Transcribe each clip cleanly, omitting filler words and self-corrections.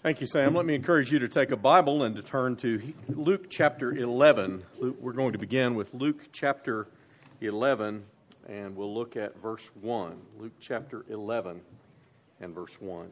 Thank you, Sam. Let me encourage you to take a Bible and to turn to Luke chapter 11. We're going to begin with Luke chapter 11, and we'll look at verse 1. Luke chapter 11 and verse 1.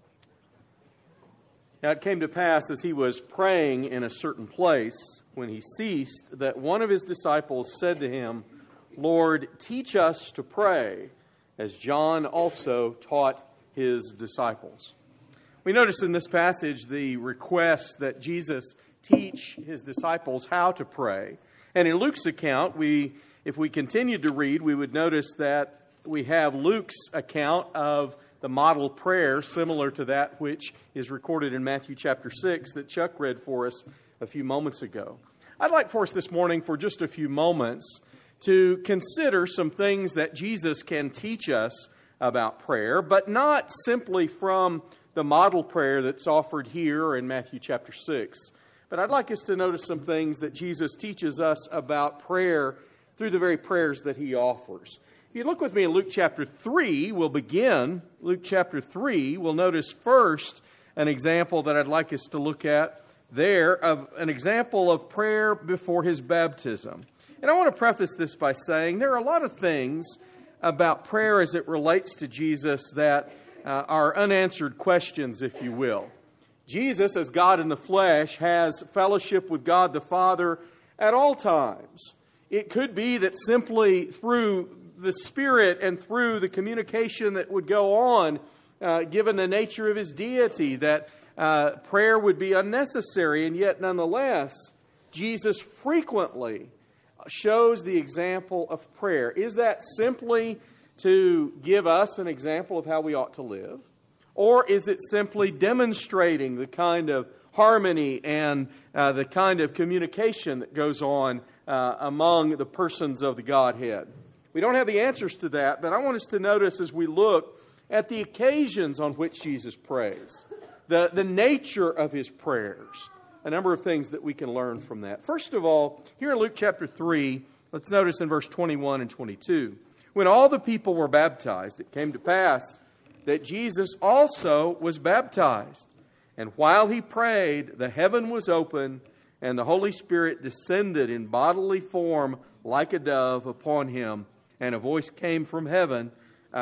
Now it came to pass as he was praying in a certain place, when he ceased, that one of his disciples said to him, Lord, teach us to pray, as John also taught his disciples. We notice in this passage the request that Jesus teach his disciples how to pray. And in Luke's account, if we continued to read, we would notice that we have Luke's account of the model prayer similar to that which is recorded in Matthew chapter 6 that Chuck read for us a few moments ago. I'd like for us this morning for just a few moments to consider some things that Jesus can teach us about prayer, but not simply from the model prayer that's offered here in Matthew chapter 6. But I'd like us to notice some things that Jesus teaches us about prayer through the very prayers that he offers. If you look with me in Luke chapter 3, we'll begin. Luke chapter 3, we'll notice first an example that I'd like us to look at there of an example of prayer before his baptism. And I want to preface this by saying there are a lot of things about prayer as it relates to Jesus that are unanswered questions, if you will. Jesus, as God in the flesh, has fellowship with God the Father at all times. It could be that simply through the Spirit and through the communication that would go on, given the nature of his deity, that prayer would be unnecessary, and yet nonetheless, Jesus frequently shows the example of prayer. Is that simply to give us an example of how we ought to live? Or is it simply demonstrating the kind of harmony and the kind of communication that goes on among the persons of the Godhead? We don't have the answers to that, but I want us to notice as we look at the occasions on which Jesus prays, the nature of his prayers, a number of things that we can learn from that. First of all, here in Luke chapter 3, let's notice in verse 21 and 22. When all the people were baptized, it came to pass that Jesus also was baptized. And while he prayed, the heaven was open, and the Holy Spirit descended in bodily form like a dove upon him. And a voice came from heaven,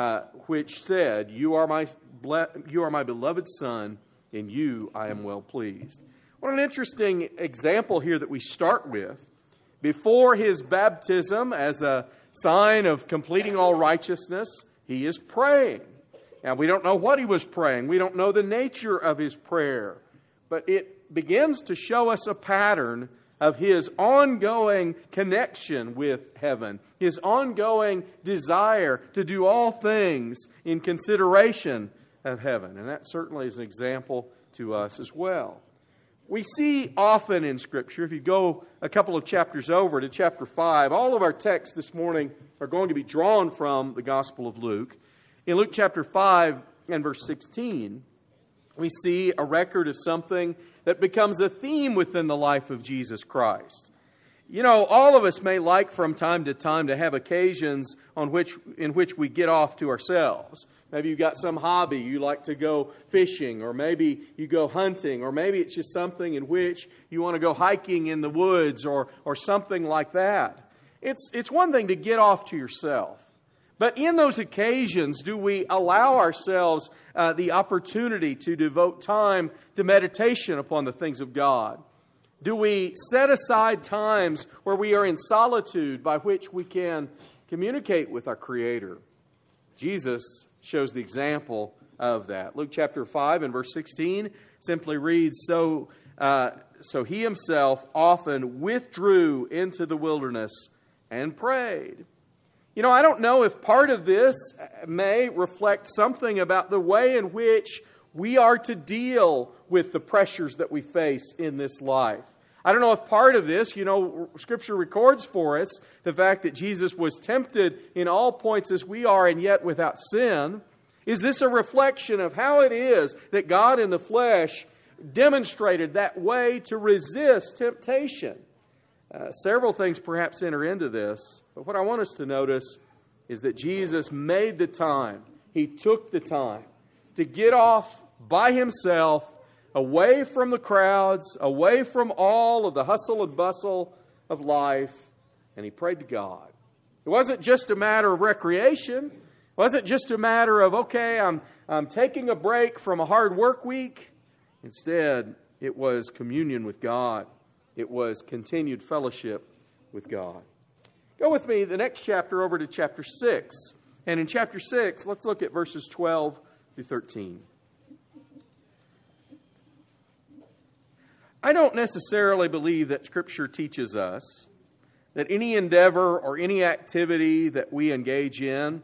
which said, You are my beloved Son, in you I am well pleased. What an interesting example here that we start with. Before his baptism, as a sign of completing all righteousness, he is praying. Now, we don't know what he was praying. We don't know the nature of his prayer. But it begins to show us a pattern of his ongoing connection with heaven, his ongoing desire to do all things in consideration of heaven. And that certainly is an example to us as well. We see often in Scripture, if you go a couple of chapters over to chapter 5, all of our texts this morning are going to be drawn from the Gospel of Luke. In Luke chapter 5 and verse 16, we see a record of something that becomes a theme within the life of Jesus Christ. You know, all of us may like from time to time to have occasions in which we get off to ourselves. Maybe you've got some hobby, you like to go fishing, or maybe you go hunting, or maybe it's just something in which you want to go hiking in the woods or something like that. It's one thing to get off to yourself. But in those occasions, do we allow ourselves the opportunity to devote time to meditation upon the things of God? Do we set aside times where we are in solitude by which we can communicate with our Creator? Jesus shows the example of that. Luke chapter 5 and verse 16 simply reads, So he himself often withdrew into the wilderness and prayed. You know, I don't know if part of this may reflect something about the way in which we are to deal with the pressures that we face in this life. I don't know if part of this, Scripture records for us the fact that Jesus was tempted in all points as we are and yet without sin. Is this a reflection of how it is that God in the flesh demonstrated that way to resist temptation? Several things perhaps enter into this, but what I want us to notice is that Jesus made the time. He took the time to get off by himself away from the crowds, away from all of the hustle and bustle of life, and he prayed to God. It wasn't just a matter of recreation. It wasn't just a matter of, okay, I'm taking a break from a hard work week. Instead, it was communion with God. It was continued fellowship with God. Go with me the next chapter over to chapter 6. And in chapter 6, let's look at verses 12 through 13. I don't necessarily believe that Scripture teaches us that any endeavor or any activity that we engage in,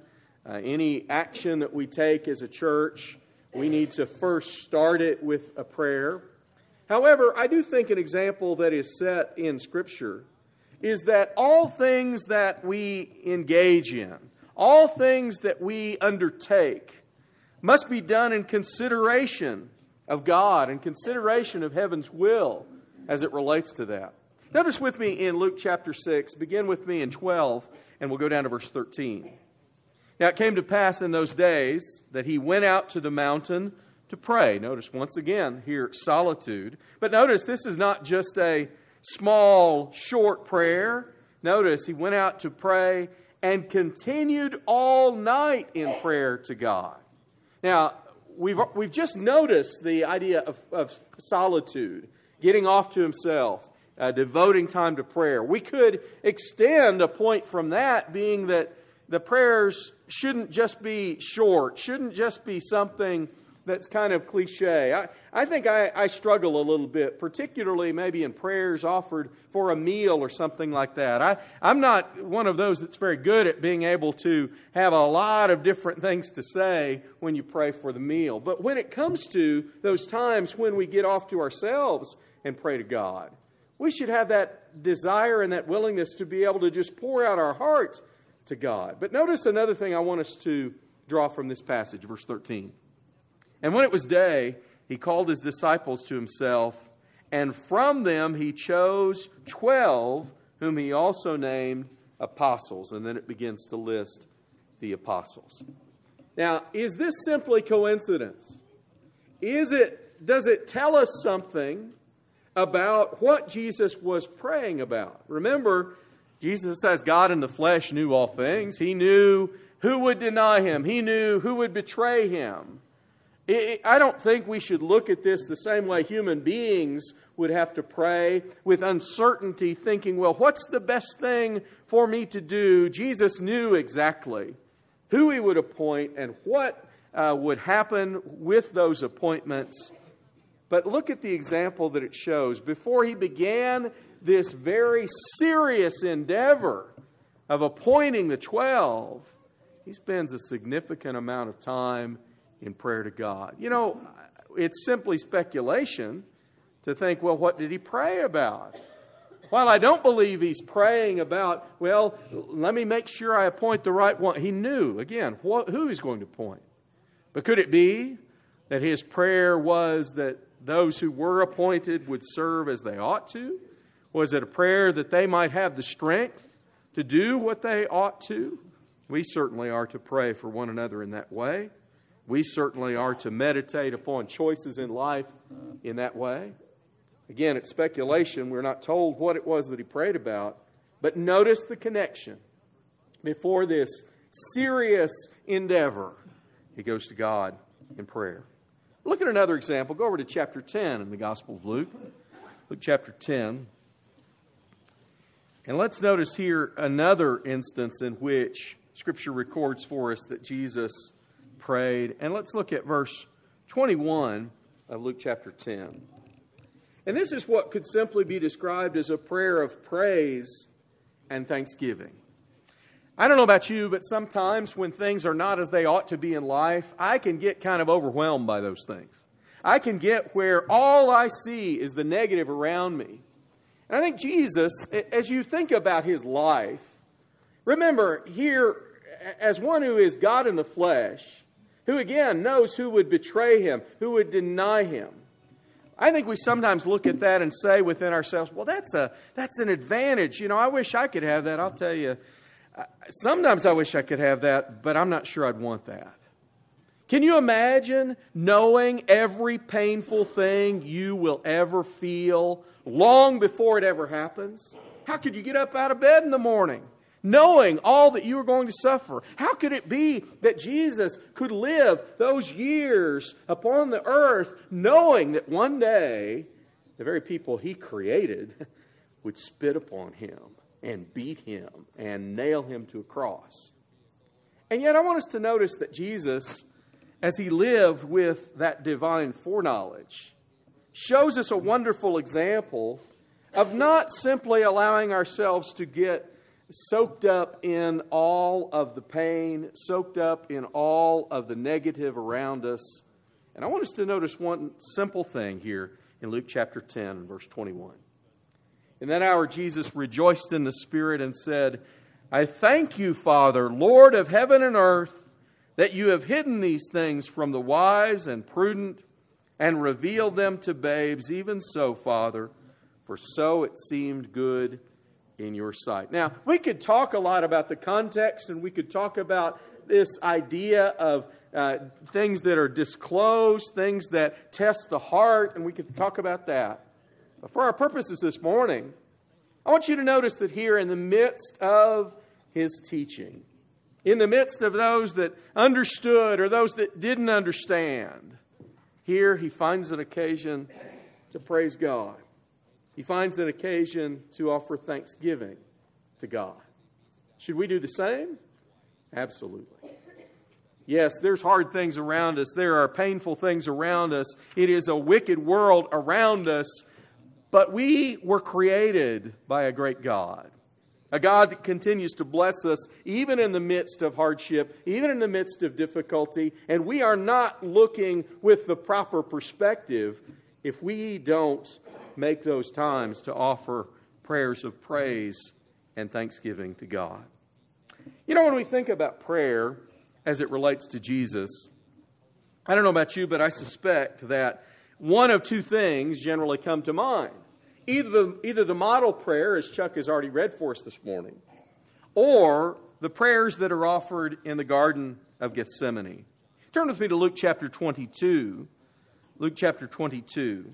any action that we take as a church, we need to first start it with a prayer. However, I do think an example that is set in Scripture is that all things that we engage in, all things that we undertake, must be done in consideration of God and consideration of heaven's will as it relates to that. Notice with me in Luke chapter 6, begin with me in 12, and we'll go down to verse 13. Now it came to pass in those days that he went out to the mountain to pray. Notice once again here, solitude. But notice this is not just a small, short prayer. Notice he went out to pray and continued all night in prayer to God. Now, we've just noticed the idea of solitude, getting off to himself, devoting time to prayer. We could extend a point from that, being that the prayers shouldn't just be short, shouldn't just be something that's kind of cliche. I think I struggle a little bit, particularly maybe in prayers offered for a meal or something like that. I'm not one of those that's very good at being able to have a lot of different things to say when you pray for the meal. But when it comes to those times when we get off to ourselves and pray to God, we should have that desire and that willingness to be able to just pour out our heart to God. But notice another thing I want us to draw from this passage, verse 13. And when it was day, he called his disciples to himself, and from them he chose 12, whom he also named apostles. And then it begins to list the apostles. Now, is this simply coincidence? Does it tell us something about what Jesus was praying about? Remember, Jesus, as God in the flesh, knew all things. He knew who would deny him. He knew who would betray him. I don't think we should look at this the same way human beings would have to pray, with uncertainty, thinking, well, what's the best thing for me to do? Jesus knew exactly who he would appoint and what would happen with those appointments. But look at the example that it shows. Before he began this very serious endeavor of appointing the 12, he spends a significant amount of time in prayer to God. You know, it's simply speculation to think, well, what did he pray about? While I don't believe he's praying about, well, let me make sure I appoint the right one. He knew, again, who he's going to appoint. But could it be that his prayer was that those who were appointed would serve as they ought to? Was it a prayer that they might have the strength to do what they ought to? We certainly are to pray for one another in that way. We certainly are to meditate upon choices in life in that way. Again, it's speculation. We're not told what it was that he prayed about. But notice the connection. Before this serious endeavor, he goes to God in prayer. Look at another example. Go over to chapter 10 in the Gospel of Luke. Luke chapter 10. And let's notice here another instance in which Scripture records for us that Jesus prayed. And let's look at verse 21 of Luke chapter 10. And this is what could simply be described as a prayer of praise and thanksgiving. I don't know about you, but sometimes when things are not as they ought to be in life, I can get kind of overwhelmed by those things. I can get where all I see is the negative around me. And I think Jesus, as you think about his life, remember here, as one who is God in the flesh, who again knows who would betray him, who would deny him. I think we sometimes look at that and say within ourselves, well, that's an advantage. You know, I wish I could have that. I'll tell you, sometimes I wish I could have that, but I'm not sure I'd want that. Can you imagine knowing every painful thing you will ever feel long before it ever happens? How could you get up out of bed in the morning knowing all that you were going to suffer? How could it be that Jesus could live those years upon the earth knowing that one day the very people He created would spit upon Him and beat Him and nail Him to a cross? And yet I want us to notice that Jesus, as He lived with that divine foreknowledge, shows us a wonderful example of not simply allowing ourselves to get soaked up in all of the pain, soaked up in all of the negative around us. And I want us to notice one simple thing here in Luke chapter 10, verse 21. In that hour, Jesus rejoiced in the Spirit and said, I thank you, Father, Lord of heaven and earth, that you have hidden these things from the wise and prudent and revealed them to babes. Even so, Father, for so it seemed good in your sight. Now, we could talk a lot about the context, and we could talk about this idea of things that are disclosed, things that test the heart, and we could talk about that. But for our purposes this morning, I want you to notice that here in the midst of His teaching, in the midst of those that understood or those that didn't understand, here He finds an occasion to praise God. He finds an occasion to offer thanksgiving to God. Should we do the same? Absolutely. Yes, there's hard things around us. There are painful things around us. It is a wicked world around us. But we were created by a great God. A God that continues to bless us even in the midst of hardship, even in the midst of difficulty. And we are not looking with the proper perspective if we don't make those times to offer prayers of praise and thanksgiving to God. You know, when we think about prayer as it relates to Jesus, I don't know about you, but I suspect that one of two things generally come to mind. Either the model prayer, as Chuck has already read for us this morning, or the prayers that are offered in the Garden of Gethsemane. Turn with me to Luke chapter 22. Luke chapter 22.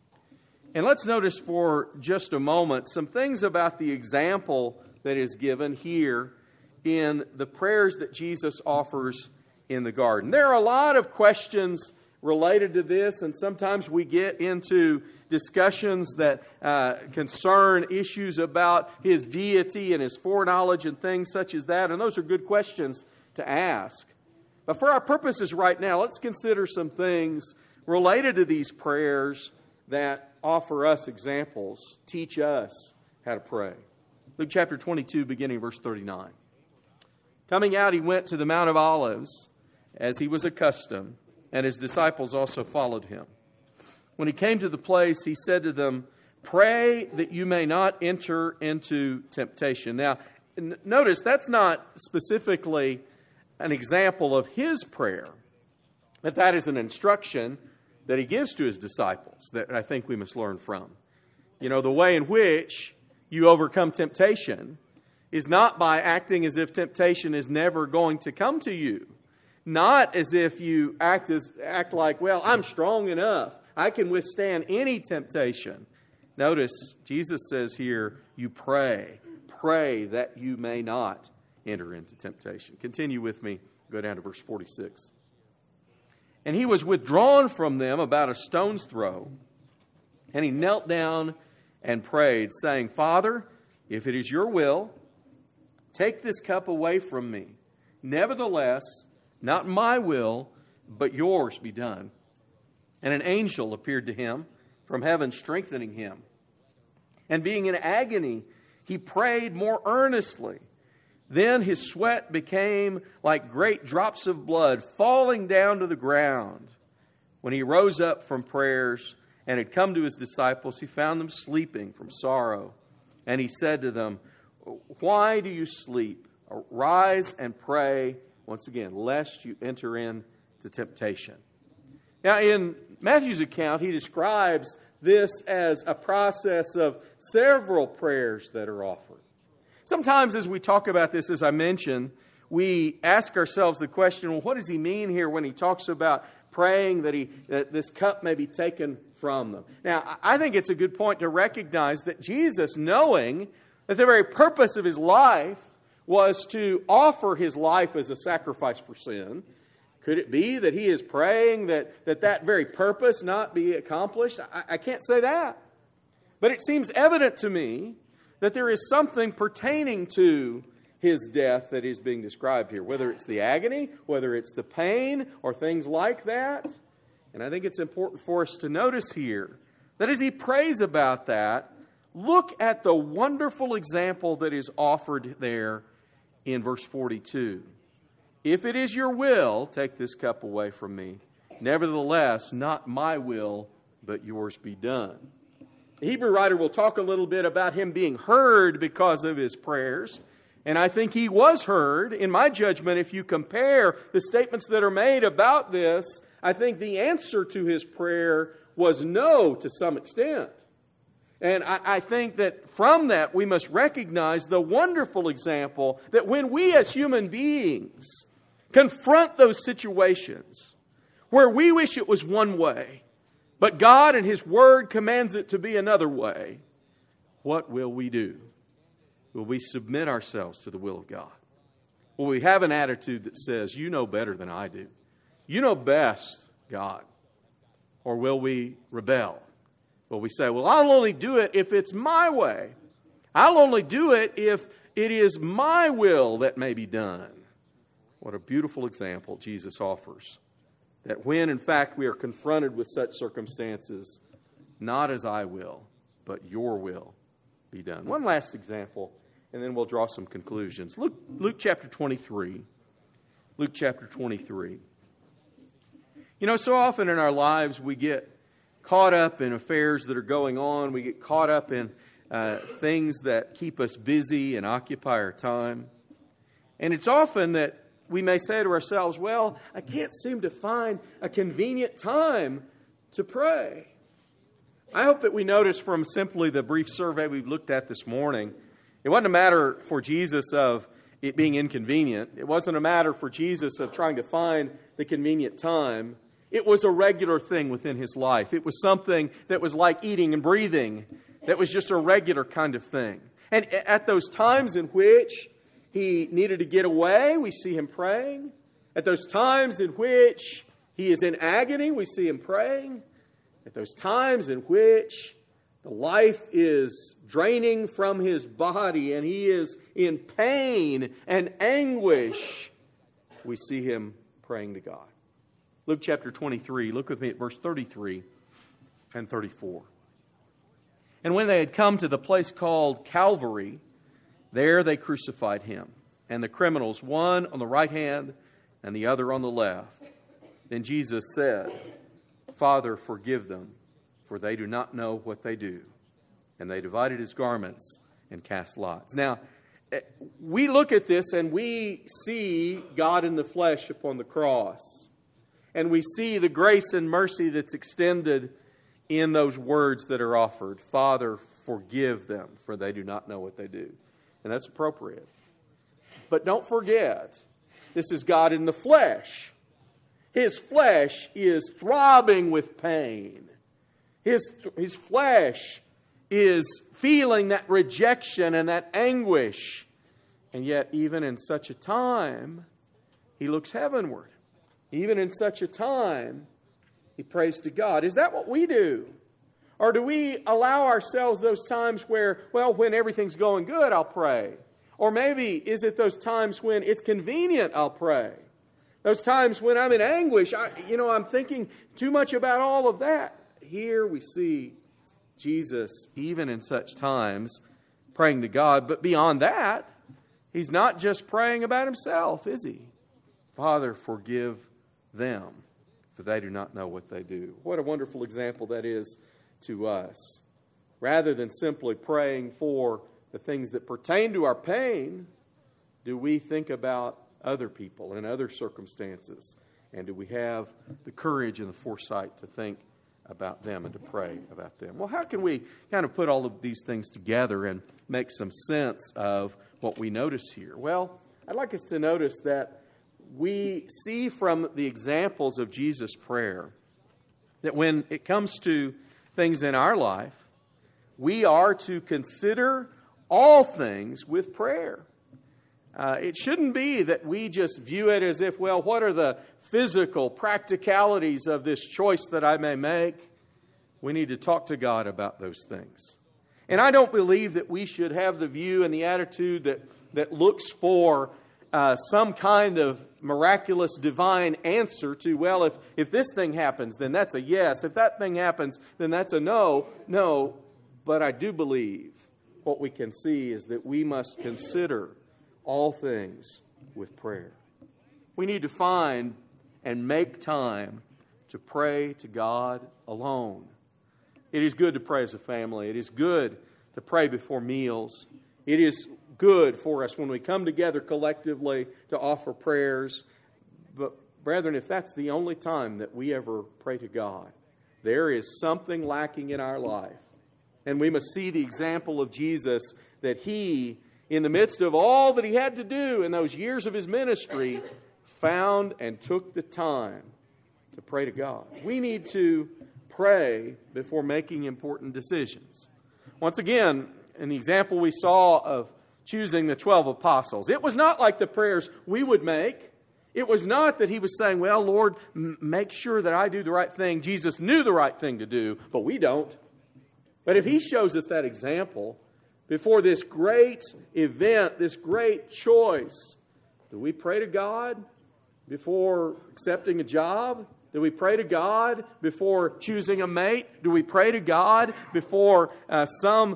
And let's notice for just a moment some things about the example that is given here in the prayers that Jesus offers in the garden. There are a lot of questions related to this, and sometimes we get into discussions that concern issues about His deity and His foreknowledge and things such as that, and those are good questions to ask. But for our purposes right now, let's consider some things related to these prayers that offer us examples, teach us how to pray. Luke chapter 22, beginning verse 39. Coming out, He went to the Mount of Olives, as He was accustomed, and His disciples also followed Him. When He came to the place, He said to them, pray that you may not enter into temptation. Now, notice that's not specifically an example of His prayer, but that is an instruction that He gives to His disciples that I think we must learn from. You know, the way in which you overcome temptation is not by acting as if temptation is never going to come to you. Not as if you act like, well, I'm strong enough. I can withstand any temptation. Notice, Jesus says here, you pray. Pray that you may not enter into temptation. Continue with me. Go down to verse 46. And He was withdrawn from them about a stone's throw, and He knelt down and prayed, saying, Father, if it is your will, take this cup away from me. Nevertheless, not my will, but yours be done. And an angel appeared to him from heaven, strengthening him. And being in agony, he prayed more earnestly. Then his sweat became like great drops of blood falling down to the ground. When he rose up from prayers and had come to his disciples, he found them sleeping from sorrow. And he said to them, why do you sleep? Rise and pray, once again, lest you enter into temptation. Now, in Matthew's account, he describes this as a process of several prayers that are offered. Sometimes as we talk about this, as I mentioned, we ask ourselves the question, well, what does he mean here when he talks about praying that this cup may be taken from them? Now, I think it's a good point to recognize that Jesus, knowing that the very purpose of his life was to offer his life as a sacrifice for sin, could it be that he is praying that very purpose not be accomplished? I can't say that. But it seems evident to me that there is something pertaining to his death that is being described here, whether it's the agony, whether it's the pain, or things like that. And I think it's important for us to notice here that as he prays about that, look at the wonderful example that is offered there in verse 42. If it is your will, take this cup away from me. Nevertheless, not my will, but yours be done. The Hebrew writer will talk a little bit about him being heard because of his prayers. And I think he was heard. In my judgment, if you compare the statements that are made about this, I think the answer to his prayer was no to some extent. And I think that from that we must recognize the wonderful example that when we as human beings confront those situations where we wish it was one way, but God and His Word commands it to be another way, what will we do? Will we submit ourselves to the will of God? Will we have an attitude that says, you know better than I do? You know best, God. Or will we rebel? Will we say, well, I'll only do it if it's my way. I'll only do it if it is my will that may be done. What a beautiful example Jesus offers. That when, in fact, we are confronted with such circumstances, not as I will, but your will be done. One last example, and then we'll draw some conclusions. Luke chapter 23. Luke chapter 23. You know, so often in our lives we get caught up in affairs that are going on. We get caught up in things that keep us busy and occupy our time. And it's often that we may say to ourselves, well, I can't seem to find a convenient time to pray. I hope that we notice from simply the brief survey we've looked at this morning, it wasn't a matter for Jesus of it being inconvenient. It wasn't a matter for Jesus of trying to find the convenient time. It was a regular thing within His life. It was something that was like eating and breathing, that was just a regular kind of thing. And at those times in which He needed to get away, we see Him praying. At those times in which He is in agony, we see Him praying. At those times in which the life is draining from His body and He is in pain and anguish, we see Him praying to God. Luke chapter 23, look with me at verse 33 and 34. And when they had come to the place called Calvary, there they crucified Him, and the criminals, one on the right hand and the other on the left. Then Jesus said, Father, forgive them, for they do not know what they do. And they divided His garments and cast lots. Now, we look at this and we see God in the flesh upon the cross. And we see the grace and mercy that's extended in those words that are offered. Father, forgive them, for they do not know what they do. And that's appropriate. But don't forget, this is God in the flesh. His flesh is throbbing with pain. His flesh is feeling that rejection and that anguish. And yet, even in such a time, He looks heavenward. Even in such a time, He prays to God. Is that what we do? Or do we allow ourselves those times where, well, when everything's going good, I'll pray? Or maybe is it those times when it's convenient, I'll pray? Those times when I'm in anguish, I'm thinking too much about all of that. Here we see Jesus, even in such times, praying to God. But beyond that, He's not just praying about Himself, is He? Father, forgive them, for they do not know what they do. What a wonderful example that is to us. Rather than simply praying for the things that pertain to our pain, do we think about other people and other circumstances? And do we have the courage and the foresight to think about them and to pray about them? Well, how can we kind of put all of these things together and make some sense of what we notice here? Well, I'd like us to notice that we see from the examples of Jesus' prayer that when it comes to things in our life, we are to consider all things with prayer. It shouldn't be that we just view it as if, well, what are the physical practicalities of this choice that I may make? We need to talk to God about those things. And I don't believe that we should have the view and the attitude that looks for some kind of miraculous divine answer to, well, if this thing happens, then that's a yes. If that thing happens, then that's a no. No, but I do believe what we can see is that we must consider all things with prayer. We need to find and make time to pray to God alone. It is good to pray as a family. It is good to pray before meals. It is good for us when we come together collectively to offer prayers. But brethren, if that's the only time that we ever pray to God, there is something lacking in our life. And we must see the example of Jesus that He, in the midst of all that He had to do in those years of His ministry, found and took the time to pray to God. We need to pray before making important decisions. Once again, in the example we saw of choosing the 12 apostles, it was not like the prayers we would make. It was not that He was saying, well, Lord, make sure that I do the right thing. Jesus knew the right thing to do, but we don't. But if He shows us that example before this great event, this great choice, do we pray to God before accepting a job? Do we pray to God before choosing a mate? Do we pray to God before some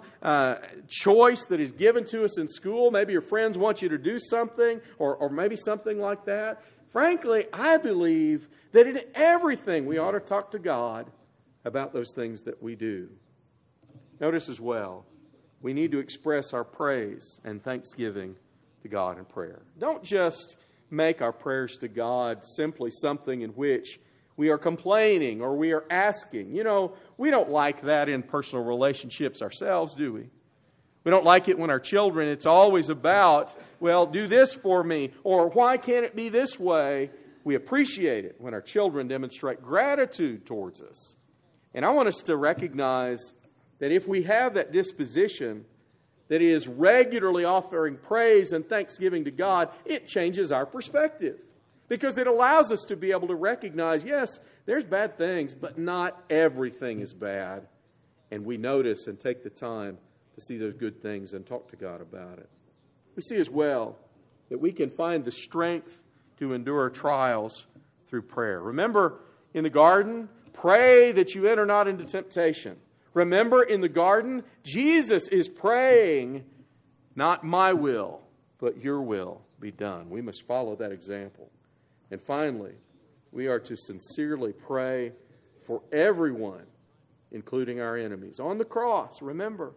choice that is given to us in school? Maybe your friends want you to do something, or maybe something like that. Frankly, I believe that in everything we ought to talk to God about those things that we do. Notice as well, we need to express our praise and thanksgiving to God in prayer. Don't just make our prayers to God simply something in which we are complaining or we are asking. You know, we don't like that in personal relationships ourselves, do we? We don't like it when our children, it's always about, well, do this for me, or why can't it be this way? We appreciate it when our children demonstrate gratitude towards us. And I want us to recognize that if we have that disposition that is regularly offering praise and thanksgiving to God, it changes our perspective. Because it allows us to be able to recognize, yes, there's bad things, but not everything is bad. And we notice and take the time to see those good things and talk to God about it. We see as well that we can find the strength to endure trials through prayer. Remember, in the garden, pray that you enter not into temptation. Remember, in the garden, Jesus is praying, not my will, but your will be done. We must follow that example. And finally, we are to sincerely pray for everyone, including our enemies. On the cross, remember,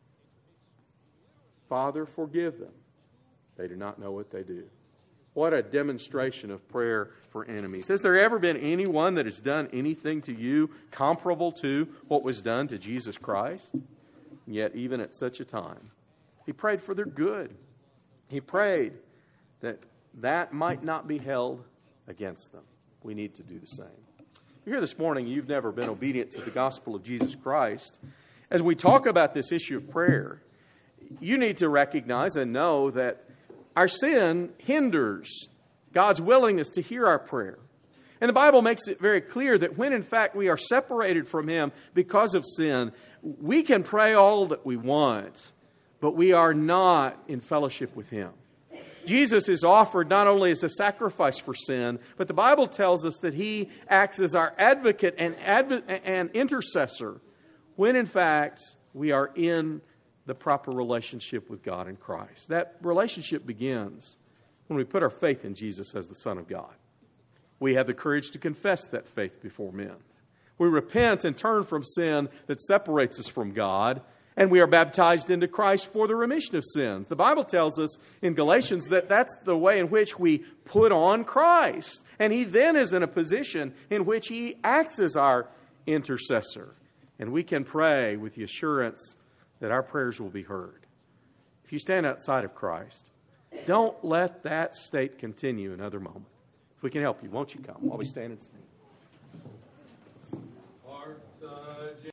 Father, forgive them. They do not know what they do. What a demonstration of prayer for enemies. Has there ever been anyone that has done anything to you comparable to what was done to Jesus Christ? Yet, even at such a time, He prayed for their good. He prayed that might not be held against them. We need to do the same. If you're here this morning, you've never been obedient to the gospel of Jesus Christ. As we talk about this issue of prayer, you need to recognize and know that our sin hinders God's willingness to hear our prayer. And the Bible makes it very clear that when in fact we are separated from Him because of sin, we can pray all that we want, but we are not in fellowship with Him. Jesus is offered not only as a sacrifice for sin, but the Bible tells us that He acts as our advocate and intercessor when in fact we are in the proper relationship with God in Christ. That relationship begins when we put our faith in Jesus as the Son of God. We have the courage to confess that faith before men. We repent and turn from sin that separates us from God, and we are baptized into Christ for the remission of sins. The Bible tells us in Galatians that that's the way in which we put on Christ. And He then is in a position in which He acts as our intercessor. And we can pray with the assurance that our prayers will be heard. If you stand outside of Christ, Don't let that state continue another moment. If we can help you, won't you come while we stand and sing?